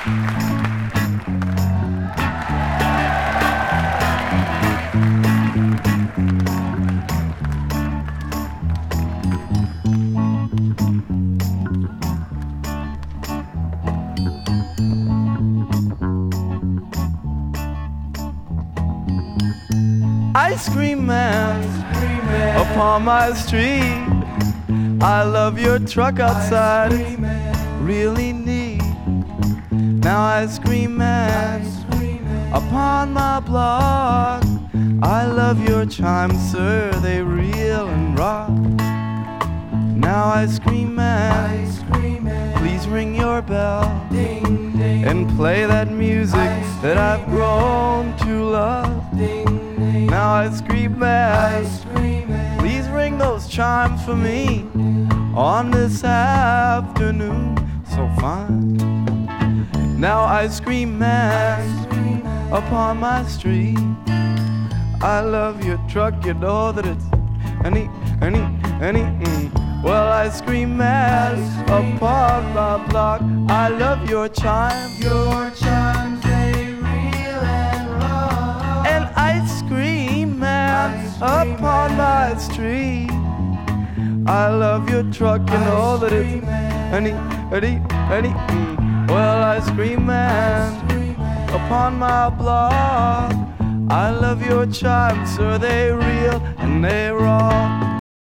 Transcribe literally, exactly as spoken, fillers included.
Ice cream man, upon my street. I love your truck outside, really neat. Now ice cream man, upon my block. I love your chimes, sir, they reel and rock. Now ice cream man, please ring your bell and play that music that I've grown to love. Now ice cream man, please ring those chimes for me on this afternoon so fine. Now ice cream man, upon my street. I love your truck, you know that it's any, any, any. Mm. Well, ice cream man, upon my block. I love your chimes, your chimes, they reel and rock. And ice cream man, upon my street. I love your truck, you know that it's any, any, any. Mm. Well, ice cream man, upon my block. I love your chimes, sir, they reel and they rock.